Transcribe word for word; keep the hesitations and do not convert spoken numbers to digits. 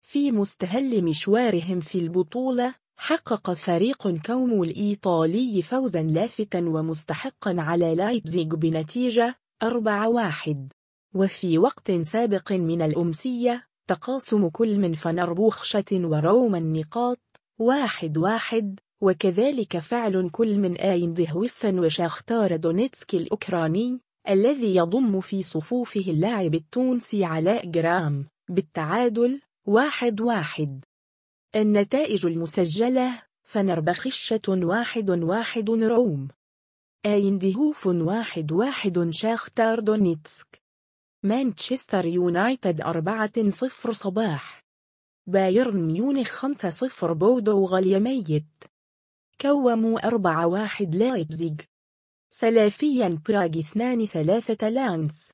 في مستهل مشوارهم في البطولة، حقق فريق كومو الإيطالي فوزا لافتا ومستحقا على لايبزيغ بنتيجة أربعة واحد. وفي وقت سابق من الأمسية، تقاسم كل من فنربوخشة وروما النقاط واحد واحد، وكذلك فعل كل من أيندهوفن وشاختار دونيتسك الأوكراني الذي يضم في صفوفه اللاعب التونسي علاء جرام بالتعادل واحد واحد. النتائج المسجلة: فنربخشة واحد واحد روم، أيندهوف واحد واحد شاختار دونيتسك، مانشستر يونايتد أربعة صفر صباح، بايرن ميونخ خمسة صفر بودو غليميت، كومو أربعة واحد لايبزيغ، سلافيا براغ اثنان ثلاثة لانس.